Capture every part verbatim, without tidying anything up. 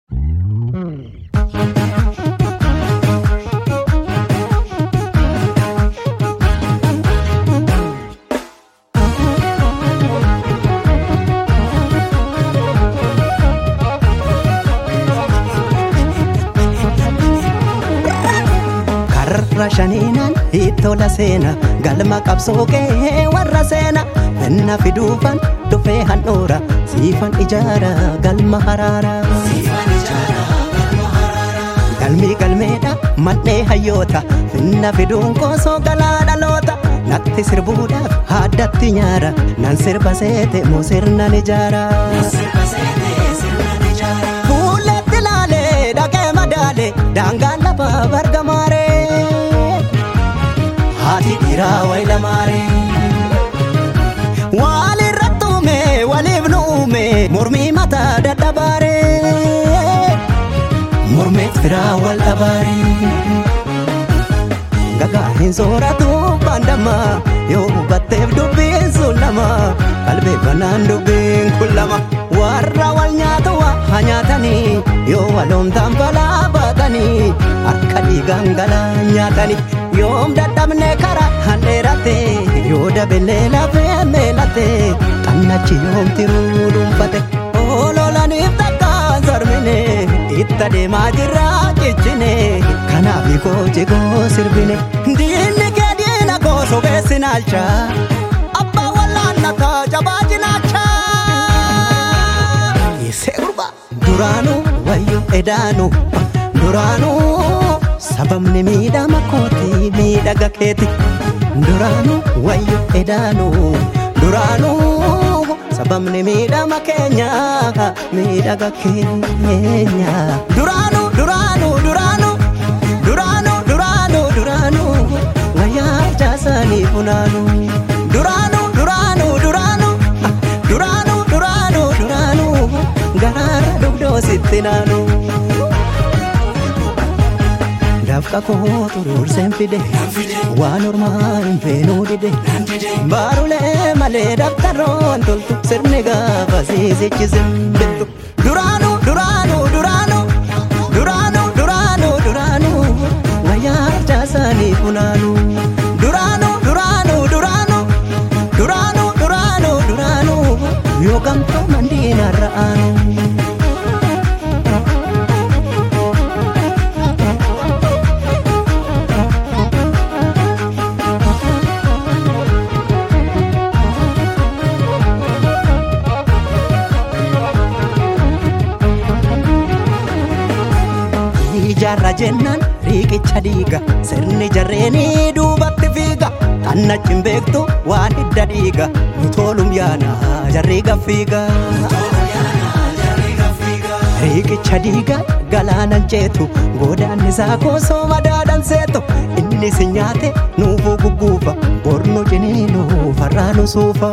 Rashaninan itola sena galma qabsoke warra sena enna fidufan dufe hanora sifan ijara galma harara sifan ijara galma harara galmi galmeda manne hayota enna fidun koso galada lota natti sirbuda haddatti nyara nan sirba sete mo sirna nijara nan sirba sete sirna nijara fuletti lale dake madale dangala bargamare hati dira waila mare wali ratume wali ibnume murmi mata dadabare murmi tira wal abari gaga hin zoratu bandama yo battef dubin sulama qalbe banan dubin kullama warra wal nyatwa hanyatani yo walom tambala batani akkadi gangala nyatani yom dadamne kara hanerate yoda belela femelate kannachi yom tirudum pate olola nifta zarmine ittade majira kichine kana biko jego sirbine dinne ke dina ko sobesinalcha abba wala nata jabajinacha isegurba duranu wayo edanu duranu sabamni mida makoti mida gaketi duranu wayo edanu duranu sabamni mida makenya mida gakenya duranu duranu duranu duranu duranu duranu waya jasani punanu duranu duranu duranu duranu duranu duranu garara dubdo sitinanu dafka ko turur sempide wan orman fenu dide barule male daftaron tul sernega vasise chizembe duranu duranu duranu duranu duranu duranu waya jasani punanu duranu duranu duranu duranu duranu duranu yogam to mandina raanu jarra jennan riqicha diga sirni jarreeni duubatti fiiga kannachin beektu waan hidda dhiiga nutolum yaana jarri gaffiiga riqicha diga galaanan ceetu godaan isaa koosoo madaadan seetu inni si nyaate nuufuu gugguufa borno jiniinu farraanu suufa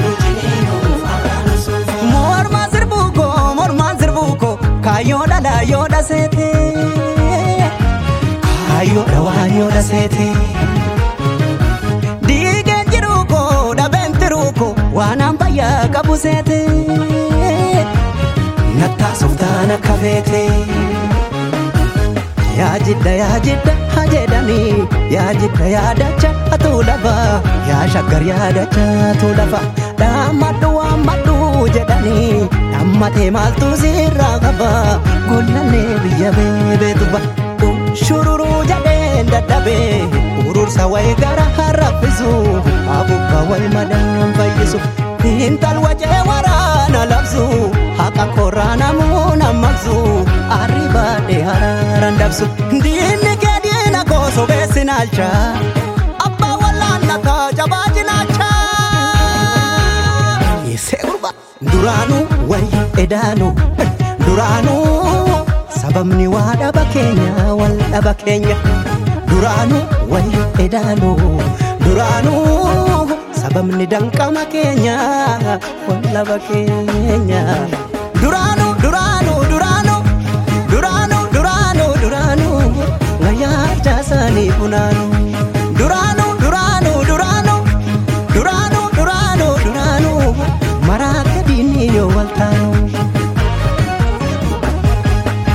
morma sirbuuko mormaan sirbuuko kaayoo dhala yoo dhaseete ayo dawanyo da sete digen jiruko da bentiruko wanamba ya kabusete natta sultana kavete ya jidda ya jidda hajedani ya jidda ya dacha atulaba ya shagar ya dacha atulaba damadu amadu jedani damate maltu zirra gaba gullane biya bebe tuba shururu jaden dadabe urur sawai gara harafizu abuka wai madam fayisu intal waje warana lafzu haka korana muna makzu arriba de hararan dafsu dinne ke dina ko so besinalcha abba wala nata jabajinacha isegurba duranu wai edanu duranu sabamni wada bakenya wala bakenya duranu wayo edanu duranu sabamni danka makenya wala bakenya duranu duranu duranu duranu duranu duranu ngaya jasani punanu duranu duranu duranu duranu duranu duranu maraka dini yo waltanu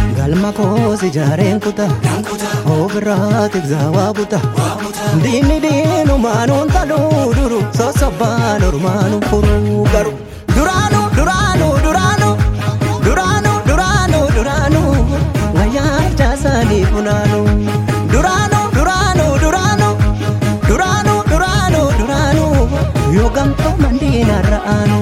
jaareen kuta Obirraatiif zaawaa buta Diinni diinumaan taluu duru Sosobaan ormaan furuu garu Duraanu duraanu duraanu Duraanu duraanu duraanu Gayyaa jaasanii funaanu Duraanu duraanu duraanu Duraanu duraanu duraanu Yoo gamtoo mandiina ra'aanu